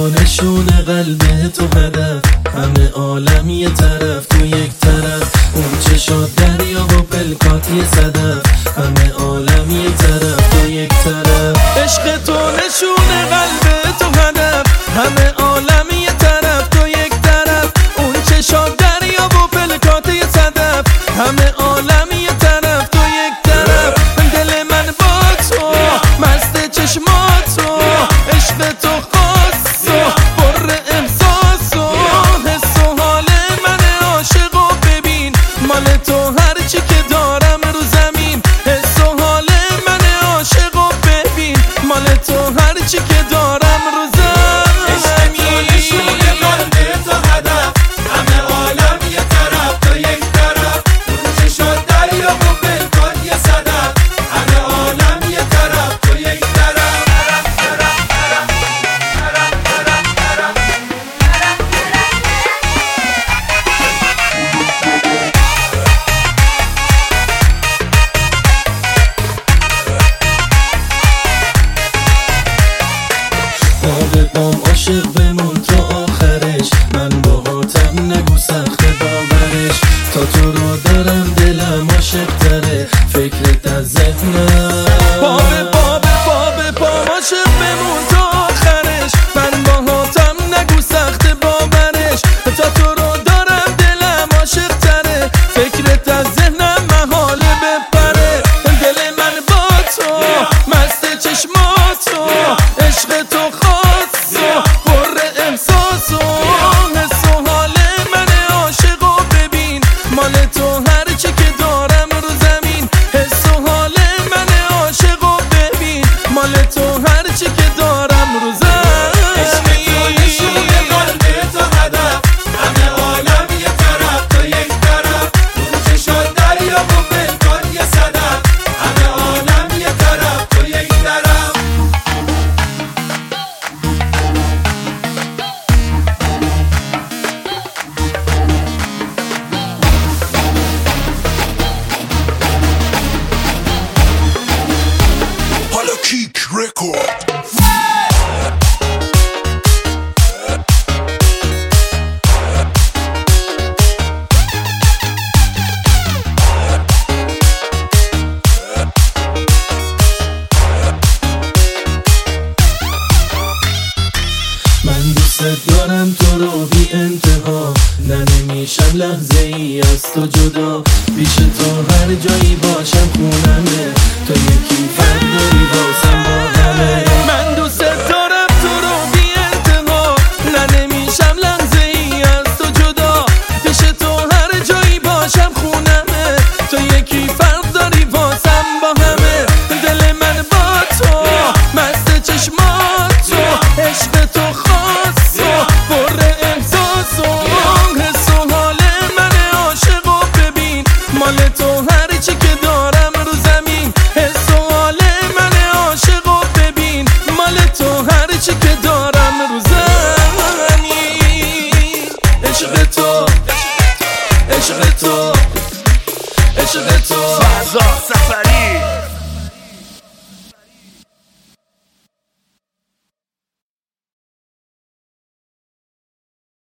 نشونه قلب تو هدف، همه عالم یه طرف تو یک طرف، اون چشات دریا و پلکات یه صدف، همه عالم یه طرف تو یک طرف. عشق تو نشونه قلب تو هدف، همه عالم یه طرف تو یک طرف، اون چشات دریا و پلکات یه صدف، همه عالم یه طرف تو یک طرف. دل من با تو مست چشماتو، عشق تو خاص و پر احساس و حس و حال من عاشق و ببین مال تو هرچی که دارم رو زمین، حس و حال من عاشق و ببین مال تو هرچی که دارم رو زمین. عشق تو نشونه قلب تو هدف، همه عالم یه طرف تو یک طرف، اون چشات دریا و پلکات یه صدف، همه عالم یه طرف تو یک طرف. بام عاشق بمون تا آخرش، من باهاتم نگو سخت باورش، تا تو رو دارم دلم عاشق تره، فکرت از ذهنم بام عاشق بمون تا آخرش، من باهاتم نگو سخت باورش، تا تو رو دارم دلم عاشق تره، فکرت از ذهنم محاله بپره. دل من با تو مست چشماتو، عشق تو خاص و پر احساس و حس و حال من عاشق و ببین مال تو هرچی که دارم رو زمین، حس و حال من عاشق و ببین مال تو هرچی که دارم رو زمین. عشق تو نشونه قلب تو هدف، همه عالم یه طرف تو یک طرف، اون چشات دریا و پلکات یه صدف، همه عالم یه طرف تو یک طرف. حالا کیک رکورد. من دوست دارم تو رو بی انتها، نه نمیشم لحظه ای از تو جدا، پیش تو هر جایی باشم خونمه، تو یکی فرد داری